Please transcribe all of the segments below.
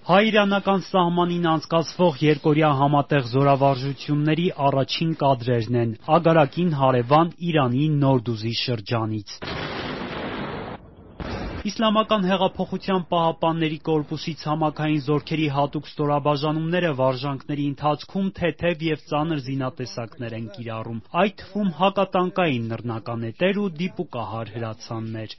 Հայ-իրանական սահմանին անցկացվող երկօրյա համատեղ զորավարժությունների առաջին կադրերն են Ագարակին հարևան Իրանի Նորդուզի շրջանից։ Իսլամական հեղափոխության պահապանների կորպուսի ցամաքային զորքերի հատուկ ստորաբաժանումները վարժանքների ընթացքում թեթև եւ ծանր զինատեսակներ են կիրառում, այդ թվում հակատանկային նռնականետեր ու դիպուկահար հրացաններ։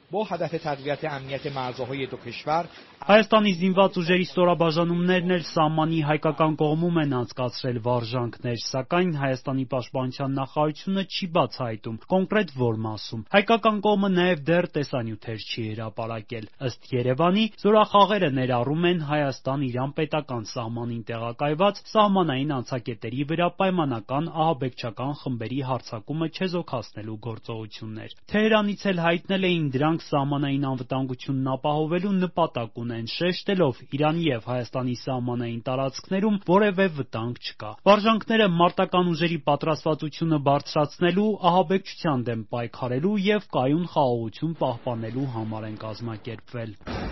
Հայաստանի զինված ուժերի ստորաբաժանումներն էլ սահմանի հայկական կողմում են անցկացրել վարժանքներ, սակայն Հայաստանի պաշտպանության նախարարությունը չի բացահայտում կոնկրետ որ մասում։ Հայկական կողմը նաեւ դեռ տեսանյութեր չի հրապարակել։ Ըստ Երևանի, զորախաղերը ներառում են Հայաստան-Իրան պետական սահմանին տեղակայված սահմանային անցակետերի վրա պայմանական ահաբեկչական խմբերի հարձակումը չեզոքացնելու գործողություններ։ Թեհրանից էլ հայտնել էին դրանք սահմանային անվտանգությունն ապահովելու նպատակ ունեն, շեշտելով Իրանի եւ Հայաստանի սահմանային տարածքներում որևէ վտանգ չկա։ Վարժանքները մարտական ուժերի պատրաստվածությունը բարձրացնելու, ահաբեկչության դեմ պայքարելու եւ կայուն խաղաղություն պահպանելու համար են կազմակերպվել։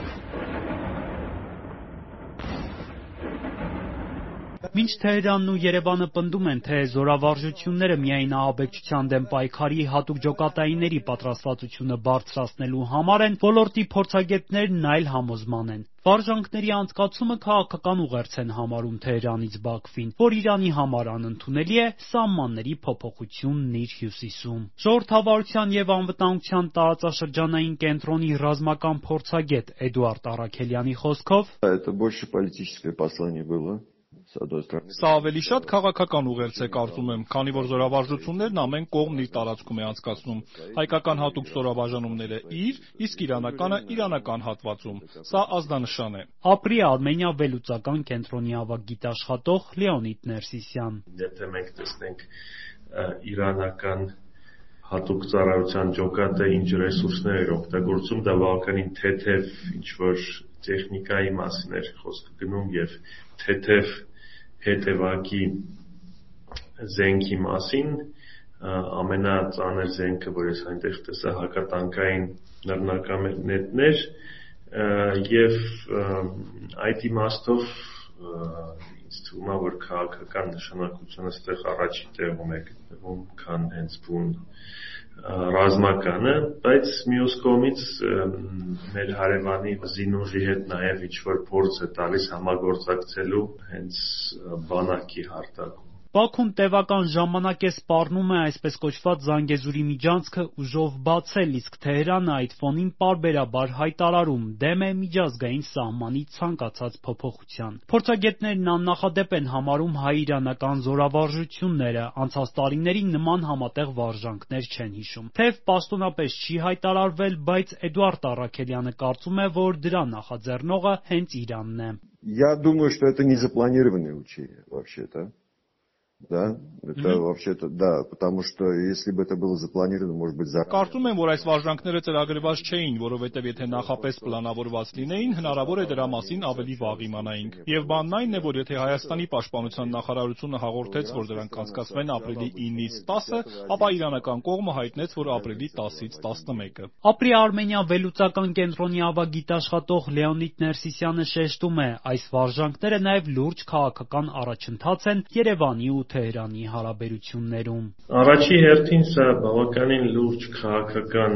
Մինչ Թեհրանն ու Երևանը պնդում են, թե զորավարժությունները միայն ահաբեկչության դեմ պայքարի հատուկ ջոկատայինների պատրաստվածությունը բարձրացնելու համար են, ոլորտի փորձագետներն այլ համոզման են։ Վարժանքների անցկացումը քաղաքական ուղերձ են համարում Թեհրանից Բաքվին, որ Իրանի համար անընդունելի է սահմանների փոփոխությունն իր հյուսիսում։ Ժողովրդավարության եւ անվտանգության տարածաշրջանային կենտրոնի ռազմական փորձագետ Էդուարդ Առաքելյանի խոսքով Սա ավելի շատ քաղաքական ուղերձ է կարծում եմ, քանի որ զորավարժություններն ամեն կողմն իր տարածքում է անցկացնում։ Հայկական հատուկ ստորաբաժանումները իր, իսկ իրանականը իրանական հատվածում։ Սա ազդանշան է։ Ապրի Արմենիա վերլուծական կենտրոնի ավագ գիտաշխատող Լեոնիդ Ներսիսյան։ Եթե մենք տեսնենք իրանական հատուկ ծառայության ջոկատը ինչ ռեսուրսներ էր օգտագործում, դա բավականին թեթև ինչ-որ տեխնիկայի մասին էր խոսքը գնում եւ թեթև հետևակի զենքի մասին, ամենածանր զենքը, որ ես այնտեղ տեսա, հակատանկային նռնականետներ եւ այդ իմաստով ինձ թվում է, որ քաղաքական նշանակությունը այստեղ առաջի տեղում է գտնվում, քան հենց բուն ռազմականը, բայց մյուս կողմից մեր հարևանի զինուժի հետ նաև ինչ-որ փորձ է տալիս համագործակցելու հենց բանակի հարտակում։ Բաքուն տևական ժամանակ է սպառնում է այսպես կոչված Զանգեզուրի միջանցքը ուժով բացել, իսկ Թեհրանը այդ ֆոնին պարբերաբար հայտարարում դեմ է միջազգային սահմանի ցանկացած փոփոխության։ Փորձագետներն աննախադեպ են համարում հայ-իրանական զորավարժությունները, անցած տարիներին նման համատեղ վարժանքներ չեն հիշում։ Թեև պաշտոնապես չի հայտարարվել, բայց Էդուարդ Առաքելյանը կարծում է, որ դրա նախաձեռնողը հենց Իրանն է։ Я думаю, что это не запланированные учения вообще-то. Да, это вообще-то, да, потому что если бы это было запланировано, может быть, заранее. Կարծում եմ, որ այս վարժանքները ծրագրված չէին, որովհետև եթե նախապես պլանավորված լինեին, հնարավոր է դրա մասին ավելի վաղ իմանայինք։ Եվ բանն այն է, որ եթե Հայաստանի պաշտպանության նախարարությունը հաղորդեց, որ դրանք անցկացվեն ապրիլի 9-ից 10-ը, ապա իրանական կողմը հայտնեց, որ ապրիլի 10-ից 11-ը։ Ապրի Արմենիա վերլուծական կենտրոնի ավագ գիտաշխատող Լեոնիդ Ներսիսյանը շեշտում է, այս վարժանքները նաև լուրջ քաղաքական առաջընթաց են Երևանի ու Թեհրանի հարաբերություններում։ Առաջի հերթին սա բավականին լուրջ քաղաքական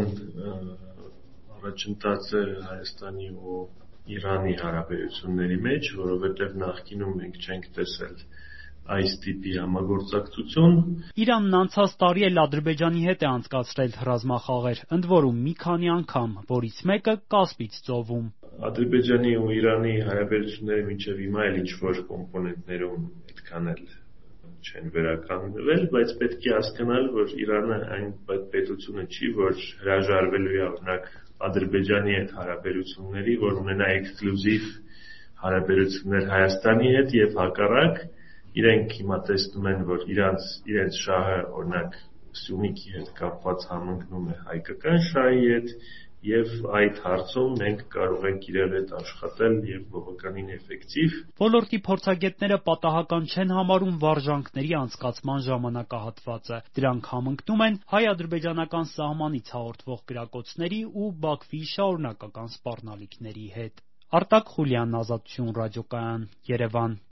առաջընթաց է Հայաստանի ու Իրանի հարաբերությունների մեջ, որովհետև նախկինում մենք չենք տեսել այս տիպի համագործակցություն։ Իրանն անցած տարի էլ Ադրբեջանի հետ է անցկացրել ռազմախաղեր, ընդ որում մի քանի անգամ, որից մեկը Կասպից ծովում։ Ադրբեջանի ու Իրանի հարաբերությունները մինչև հիմա էլ ինչ-որ կոմպոնենտներում այդքան էլ չեն վերականգնվել, բայց պետք է հասկանալ, որ Իրանը այն պետությունը չի, որ հրաժարվելու է օրինակ Ադրբեջանի հետ հարաբերությունների, որ ունենա էքսկլյուզիվ հարաբերություններ Հայաստանի հետ եւ հակառակ, իրենք հիմա տեսնում են, որ իրենց շահը օրինակ Սյունիքի հետ կապված համընկնում է հայկական շահի հետ եւ այդ հարցում մենք կարող ենք իրար հետ աշխատել եւ բավականին էֆեկտիվ։ Ոլորտի փորձագետները պատահական չեն համարում վարժանքների անցկացման ժամանակահատվածը։ Դրանք համընկնում են հայ-ադրբեջանական սահմանից հաղորդվող գրակոծների ու Բաքվի շարունակական սպառնալիքների հետ։ Արտակ Խուլյան, Ազատություն ռադիոկայան, Երևան։